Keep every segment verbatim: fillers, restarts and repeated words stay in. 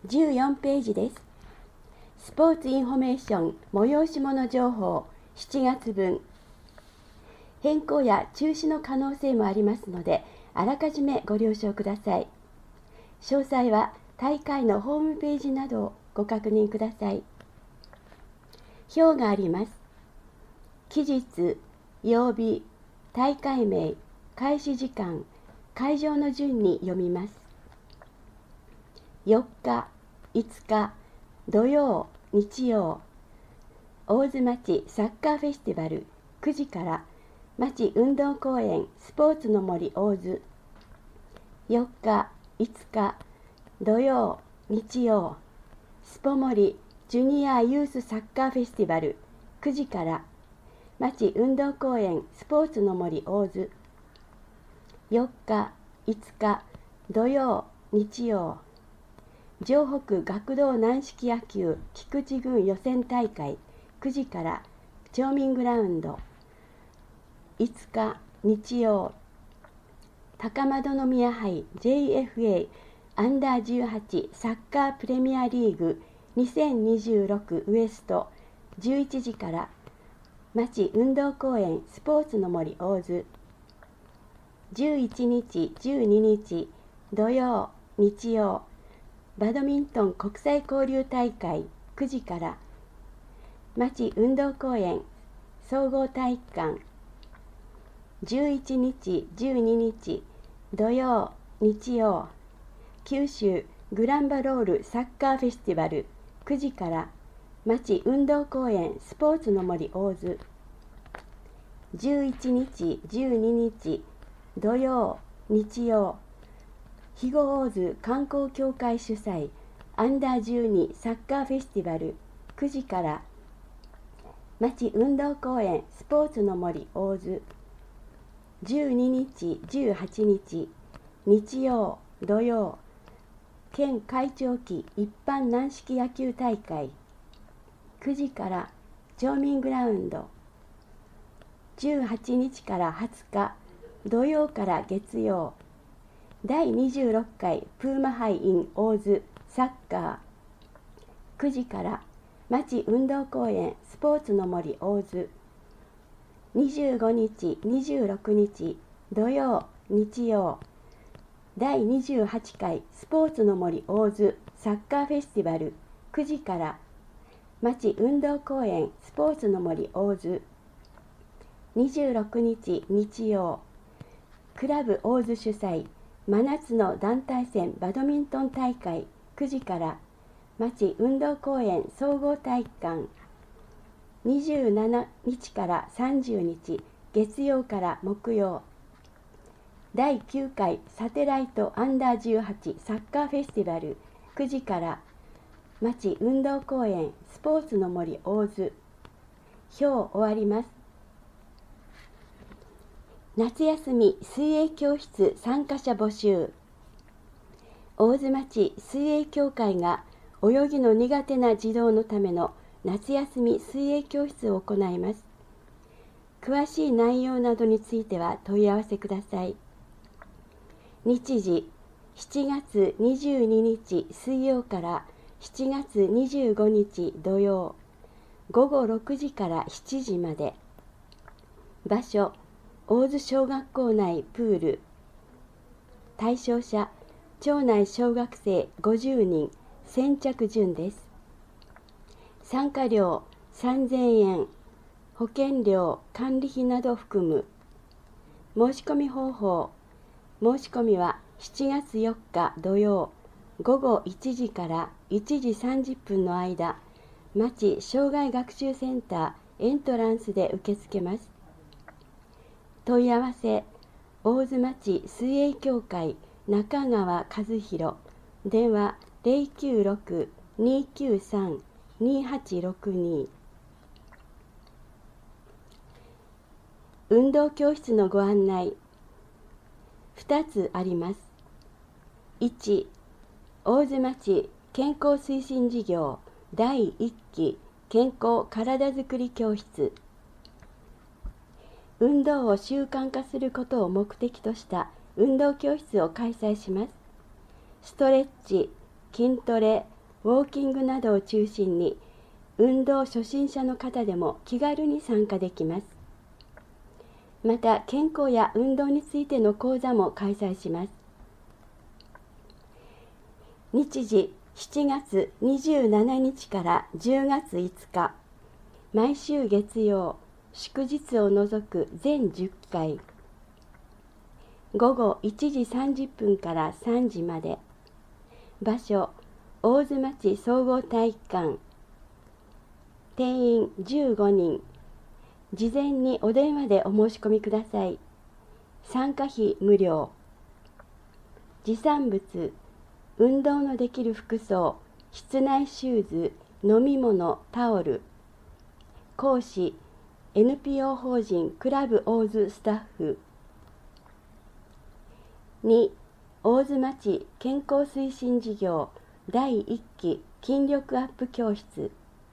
じゅうよんページです。スポーツインフォメーション催し物情報しちがつぶん。変更や中止の可能性もありますので、あらかじめご了承ください。詳細は大会のホームページなどをご確認ください。表があります。期日、曜日、大会名、開始時間、会場の順に読みます。よっか、いつか、土曜、日曜、大津町サッカーフェスティバルくじから町運動公園スポーツの森大津。よっか、いつか、土曜、日曜、スポ森ジュニアユースサッカーフェスティバルくじから町運動公園スポーツの森大津。よっか、いつか、土曜、日曜、城北学童軟式野球菊池郡予選大会くじから町民グラウンド。いつか、日曜、高円宮杯 ジェイエフエー アンダーじゅうはちサッカープレミアリーグにせんにじゅうろくウエストじゅういちじから町運動公園スポーツの森大津。じゅういちにち、じゅうににち土曜、日曜、バドミントン国際交流大会くじから町運動公園総合体育館。じゅういちにち、じゅうににち土曜、日曜、九州グランバロールサッカーフェスティバルくじから町運動公園スポーツの森大津。じゅういちにち、じゅうににち土曜、日曜、肥後大津観光協会主催アンダーじゅうにサッカーフェスティバルくじから町運動公園スポーツの森大津。じゅうににち、じゅうはちにち日曜、土曜、県会長期一般軟式野球大会くじから町民グラウンド。じゅうはちにちからはつか土曜から月曜、だいにじゅうろっかいプーマ杯 in 大津サッカーくじから町運動公園スポーツの森大津。にじゅうごにち、にじゅうろくにち土曜、日曜、だいにじゅうはちかいスポーツの森大津サッカーフェスティバルくじから町運動公園スポーツの森大津。にじゅうろくにち日曜、クラブ大津主催真夏の団体戦バドミントン大会くじから町運動公園総合体育館。にじゅうしちにちからさんじゅうにち月曜から木曜、だいきゅうかいサテライトアンダーじゅうはちサッカーフェスティバルくじから町運動公園スポーツの森大津。表終わります。夏休み水泳教室参加者募集。大津町水泳協会が泳ぎの苦手な児童のための夏休み水泳教室を行います。詳しい内容などについては問い合わせください。日時、しちがつにじゅうににち水曜からしちがつにじゅうごにち土曜、ごごろくじからしちじまで。場所、大津小学校内プール。対象者、町内小学生ごじゅうにん、先着順です。参加料さんぜんえん、保険料、管理費など含む。申し込み方法、申し込みはしちがつよっか土曜、ごごいちじからいちじさんじゅっぷんの間、町障害学習センターエントランスで受け付けます。問い合わせ、大津町水泳協会中川和弘、電話 ゼロきゅうろく にーきゅうさん にーはちろくに。運動教室のご案内ふたつあります。いち、大津町健康推進事業だいいっき健康体づくり教室。運動を習慣化することを目的とした運動教室を開催します。ストレッチ、筋トレ、 ウォーキングなどを中心に、運動初心者の方でも気軽に参加できます。また、健康や運動についての講座も開催します。日時しちがつにじゅうしちにちからじゅうがついつか、毎週月曜、祝日を除く全じゅっかい、ごごいちじさんじゅっぷんからさんじまで、場所、大津町総合体育館、定員じゅうごにん、事前にお電話でお申し込みください。参加費無料。持参物、運動のできる服装、室内シューズ、飲み物、タオル。講師、エヌピーオー 法人クラブ大津スタッフ。に、大津町健康推進事業だいいっき筋力アップ教室。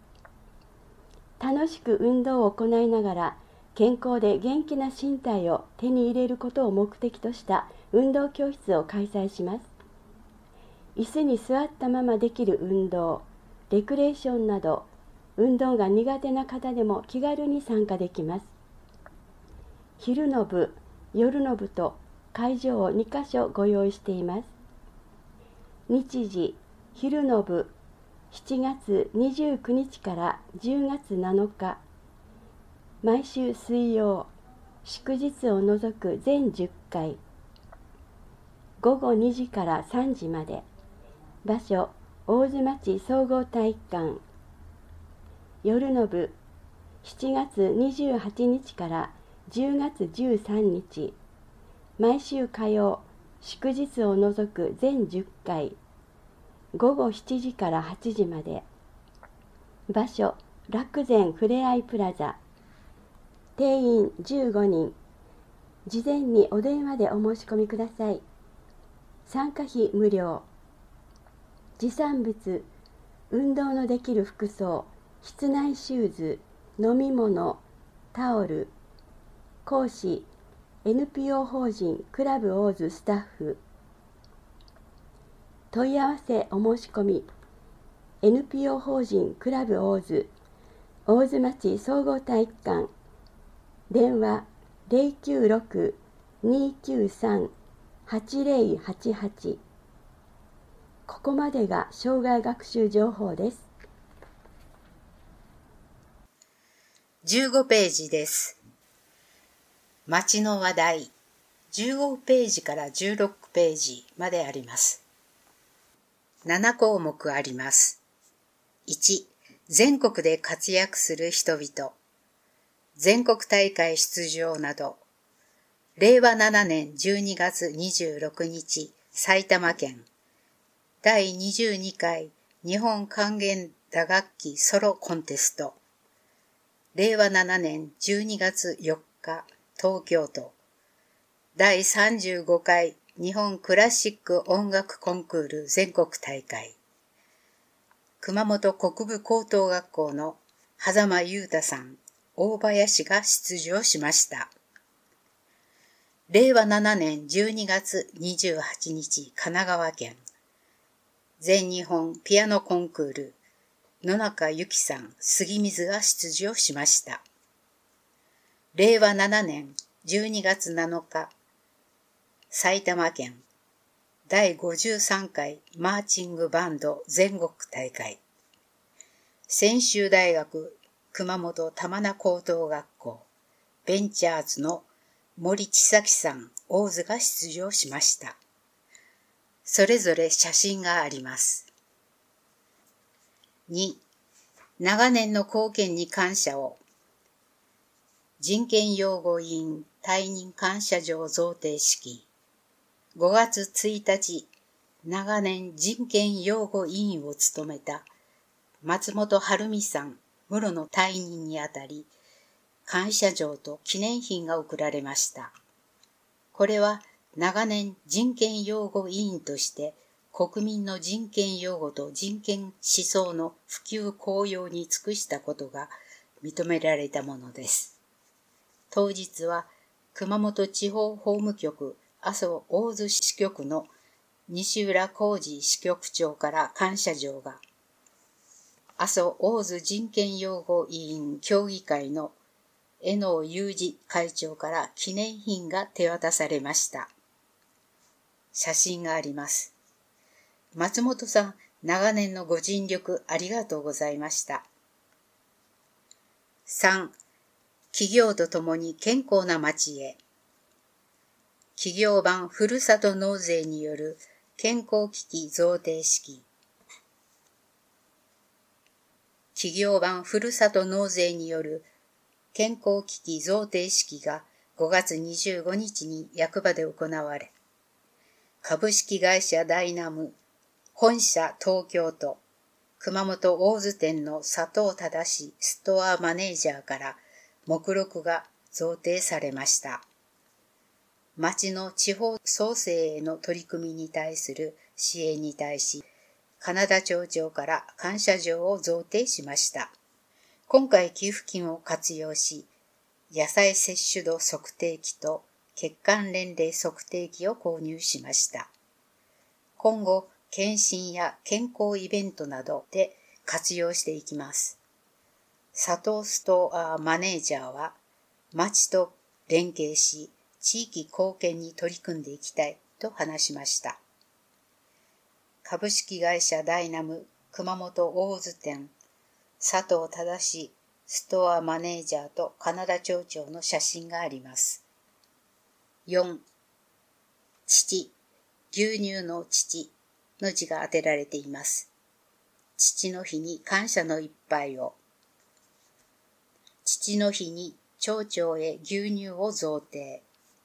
楽しく運動を行いながら健康で元気な身体を手に入れることを目的とした運動教室を開催します。椅子に座ったままできる運動、レクレーションなど、運動が苦手な方でも気軽に参加できます。昼の部、夜の部と会場をにかしょご用意しています。日時、昼の部、しちがつにじゅうくにちからじゅうがつなのか、毎週水曜、祝日を除く全じゅっかい、ごごにじからさんじまで、場所、大津町総合体育館。夜の部、しちがつにじゅうはちにちからじゅうがつじゅうさんにち、毎週火曜、祝日を除く全じゅっかい、ごごしちじからはちじまで、場所、楽善ふれあいプラザ。定員じゅうごにん、事前にお電話でお申し込みください。参加費無料。持参物、運動のできる服装、室内シューズ、飲み物、タオル。講師、エヌピーオー 法人クラブ大津スタッフ。問い合わせお申し込み、エヌピーオー 法人クラブ大津、大津町総合体育館、電話ゼロきゅうろく にきゅうさん はちゼロはちはち。ここまでが生涯学習情報です。 じゅうごページです。町の話題、じゅうごページからじゅうろくページまであります。ななこうもくあります。いち、全国で活躍する人々。全国大会出場など。れいわななねんじゅうにがつにじゅうろくにち、埼玉県。だいにじゅうにかい日本管弦打楽器ソロコンテスト。れいわななねんじゅうにがつよっか、東京都。だいさんじゅうごかい日本クラシック音楽コンクール全国大会。熊本国部高等学校の狭間裕太さん、大林が出場しました。れいわななねんじゅうにがつにじゅうはちにち、神奈川県。全日本ピアノコンクール、野中由紀さん、杉水が出場しました。れいわななねんじゅうにがつなのか、埼玉県。だいごじゅうさんかいマーチングバンド全国大会。専修大学熊本玉名高等学校ベンチャーズの森千咲さん、大津が出場しました。それぞれ写真があります。に、長年の貢献に感謝を。人権擁護委員退任感謝状贈呈式。ごがつついたち、長年人権擁護委員を務めた松本晴美さん、室の退任にあたり、感謝状と記念品が贈られました。これは長年人権擁護委員として国民の人権擁護と人権思想の普及公用に尽くしたことが認められたものです。当日は熊本地方法務局阿蘇大津支局の西浦浩二支局長から感謝状が、 阿蘇大洲人権擁護委員協議会の江野裕二会長から記念品が手渡されました。写真があります。松本さん、長年のご尽力ありがとうございました。さん. 企業とともに健康な町へ。企業版ふるさと納税による健康機器贈呈式。企業版ふるさと納税による健康機器贈呈式がごがつにじゅうごにちに役場で行われ、株式会社ダイナム本社東京都熊本大洲店の佐藤忠ストアマネージャーから目録が贈呈されました。町の地方創生への取り組みに対する支援に対し、金田町長から感謝状を贈呈しました。今回寄付金を活用し、野菜摂取度測定器と血管年齢測定器を購入しました。今後、検診や健康イベントなどで活用していきます。佐藤ストアマネージャーは、町と連携し、地域貢献に取り組んでいきたいと話しました。株式会社ダイナム熊本大洲店佐藤忠ストアマネージャーと金田町長の写真があります。よん. 父、牛乳の父の字が当てられています。父の日に感謝の一杯を。父の日に町長へ牛乳を贈呈。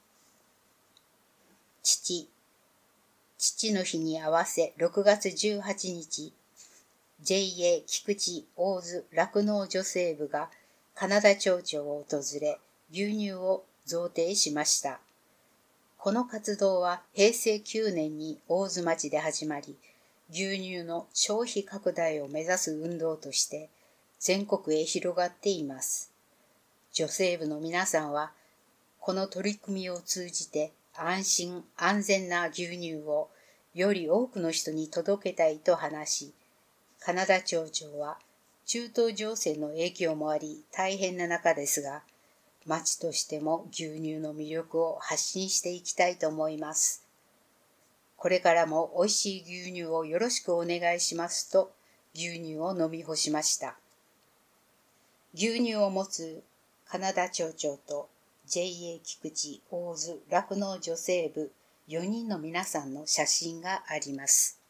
父、父の日に合わせろくがつじゅうはちにち、ジェイエー 菊池大洲酪農女性部が金田町長を訪れ、牛乳を贈呈しました。この活動はへいせいきゅうねんに大洲町で始まり、牛乳の消費拡大を目指す運動として全国へ広がっています。女性部の皆さんは、この取り組みを通じて安心安全な牛乳をより多くの人に届けたいと話し、金田町長は中東情勢の影響もあり大変な中ですが、町としても牛乳の魅力を発信していきたいと思います。これからも美味しい牛乳をよろしくお願いしますと牛乳を飲み干しました。牛乳を持つ金田町長と ジェイエー 菊池大洲酪農女性部よにんの皆さんの写真があります。